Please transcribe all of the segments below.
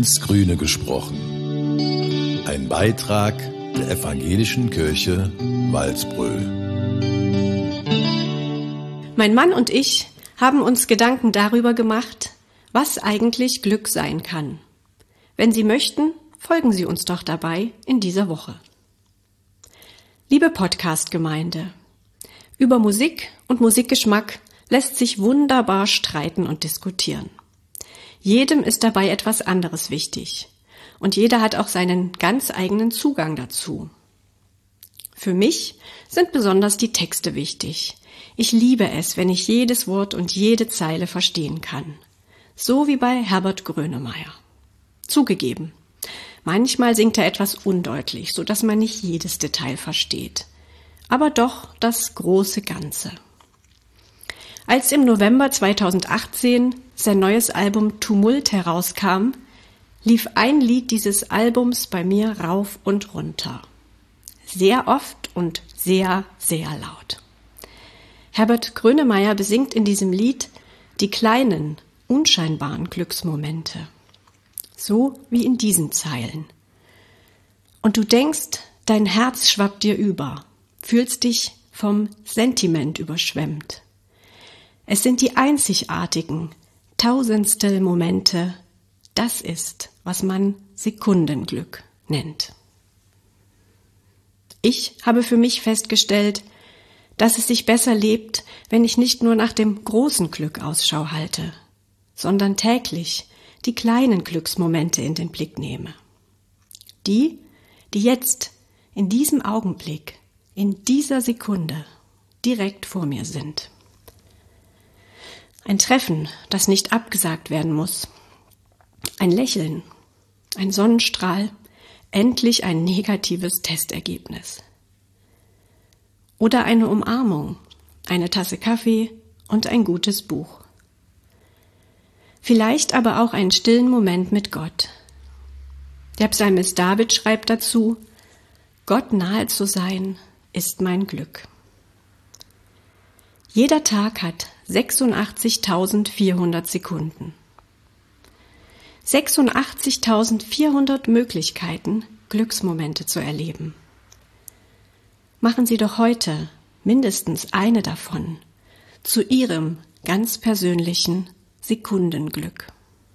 ins Grüne gesprochen. Ein Beitrag der Evangelischen Kirche Walsbröl. Mein Mann und ich haben uns Gedanken darüber gemacht, was eigentlich Glück sein kann. Wenn Sie möchten, folgen Sie uns doch dabei in dieser Woche. Liebe Podcast-Gemeinde, über Musik und Musikgeschmack lässt sich wunderbar streiten und diskutieren. Jedem ist dabei etwas anderes wichtig und jeder hat auch seinen ganz eigenen Zugang dazu. Für mich sind besonders die Texte wichtig. Ich liebe es, wenn ich jedes Wort und jede Zeile verstehen kann. So wie bei Herbert Grönemeyer. Zugegeben, manchmal singt er etwas undeutlich, so dass man nicht jedes Detail versteht. Aber doch das große Ganze. Als im November 2018 sein neues Album Tumult herauskam, lief ein Lied dieses Albums bei mir rauf und runter. Sehr oft und sehr, sehr laut. Herbert Grönemeyer besingt in diesem Lied die kleinen, unscheinbaren Glücksmomente. So wie in diesen Zeilen. Und du denkst, dein Herz schwappt dir über, fühlst dich vom Sentiment überschwemmt. Es sind die einzigartigen, tausendstel Momente, das ist, was man Sekundenglück nennt. Ich habe für mich festgestellt, dass es sich besser lebt, wenn ich nicht nur nach dem großen Glück Ausschau halte, sondern täglich die kleinen Glücksmomente in den Blick nehme. Die jetzt, in diesem Augenblick, in dieser Sekunde, direkt vor mir sind. Ein Treffen, das nicht abgesagt werden muss. Ein Lächeln, ein Sonnenstrahl, endlich ein negatives Testergebnis. Oder eine Umarmung, eine Tasse Kaffee und ein gutes Buch. Vielleicht aber auch einen stillen Moment mit Gott. Der Psalmist David schreibt dazu: Gott nahe zu sein, ist mein Glück. Jeder Tag hat 86.400 Sekunden. 86.400 Möglichkeiten, Glücksmomente zu erleben. Machen Sie doch heute mindestens eine davon zu Ihrem ganz persönlichen Sekundenglück.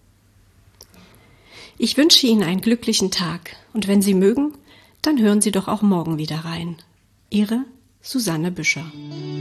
Ich wünsche Ihnen einen glücklichen Tag und wenn Sie mögen, dann hören Sie doch auch morgen wieder rein. Ihre Susanne Büscher.